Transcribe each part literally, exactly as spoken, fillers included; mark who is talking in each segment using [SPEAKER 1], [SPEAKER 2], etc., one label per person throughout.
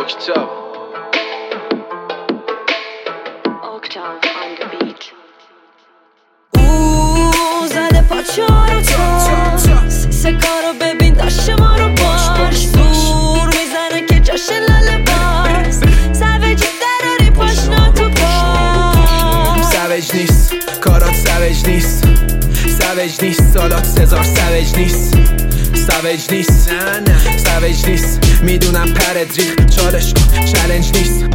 [SPEAKER 1] اکتاب
[SPEAKER 2] او زده پاچه رو تا سه کارو ببین داشت ما رو باش دور میزنه که جاش لاله باز سویجی دراری پاشنا تو پاش
[SPEAKER 3] سویج نیست کارات سویج نیست سویج نیست سالات سزار سویج نیست سویج نیست سویج نیست میدونم پرت ریخ چالش کن چالنج نیست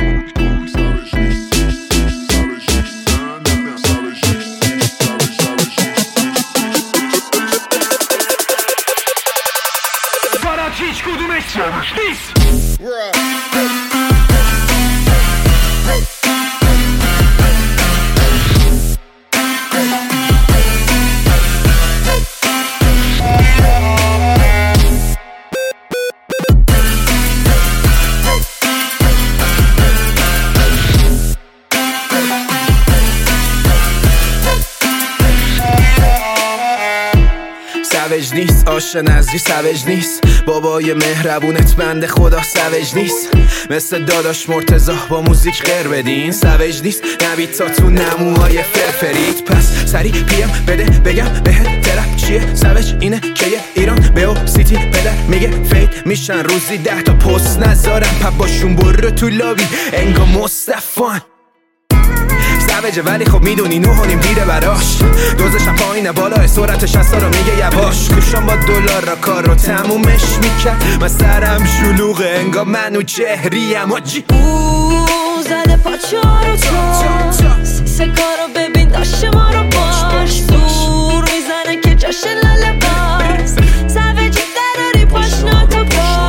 [SPEAKER 4] هیچ کدومش نیست
[SPEAKER 3] سویج نیست آش نظری سویج نیست بابای مهربونت بنده خدا سویج نیست مثل داداش مرتضی با موزیک غیر بدین سویج نیست نبید تا تو نموهای فرفرید پس سری پیم بده بگم بهت ترپ چیه سویج اینه که یه ایران به سیتی پدر میگه فید میشن روزی ده تا پست نذارم پپ باشون برو تو لابی انگا مصطفان سویجه ولی خب میدونی نه و نیم دیره براش دوزشم پایینه بالا سرعت شصتا رو میگه یواش کوشم با دلار را کار رو تمومش میکرد من سرم شلوغه انگا منو چهریم آجی
[SPEAKER 2] او زده پاچه رو تا سه کارو ببین داشت ما رو باش دور میزنه که جاش لاله باز سویجی دراری پاشنا تو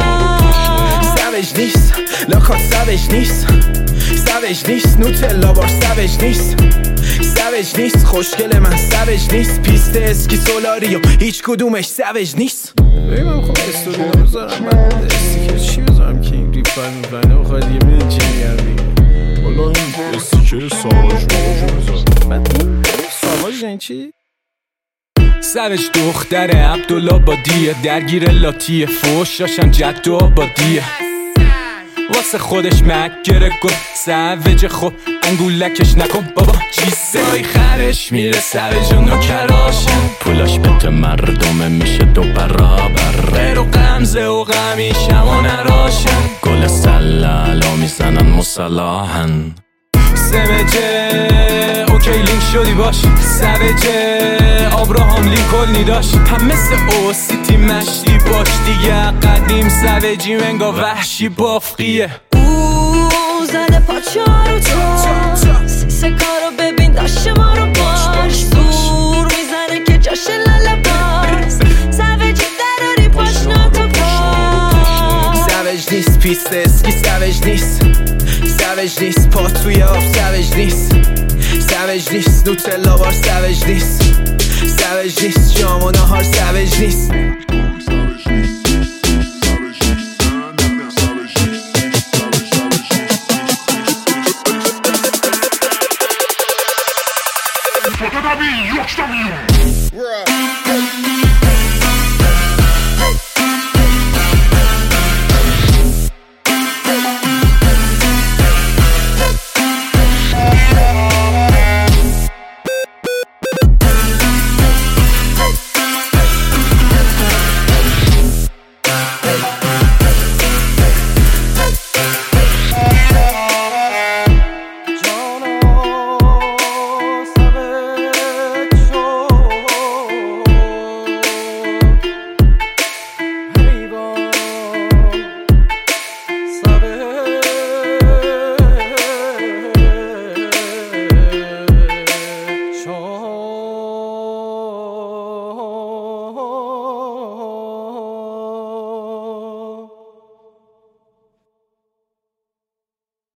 [SPEAKER 2] پاش
[SPEAKER 3] سویج نیست لاکات سویج نیست سویج نیست نوتلا بار سویج نیست سویج نیست خوشگل من سویج نیست پیست اسکی سولاریو هیچ کدومش سویج نیست
[SPEAKER 5] ببینم خب استوری نمیذارم من استیکر چی بذارم که این ریپلای میکنه بخواد یه میده چی میگم دیگه والا این استیکر ساواج بذارم بعد این ساواج این چی؟
[SPEAKER 6] سویج دختره عبدالآبادیه درگیر لاتی فوشاشن جد و آبادیه واسه خودش مکره گفت سویج خب انگولکش نکن بابا چیزایی خرش میره سویج و نوکراشن پولاش بته مردمه میشه دو برابر غیر و غمزه و غمیشم و نراشن گل سلالا میزنن مسلاحن سویجه اوکی لینک شدی باش سویجه آبراهام لینکلنی داشت هم مثل او سیتی مشتی باش دیگه قدیم سویجی منگا وحشی بافقیه
[SPEAKER 2] او زده پاچه رو تا سه کارو ببین داشت ما رو باش دور میزنه که جاش لاله باز سویجی دراری پاشنا تو پاش
[SPEAKER 3] سویج نیست پیست اسکی سویج نیست سویج نیست پا توی آب سویج نیست سویج نیست نوتلا بار سویج نیست سویج نیست جام و نهار سویج نیست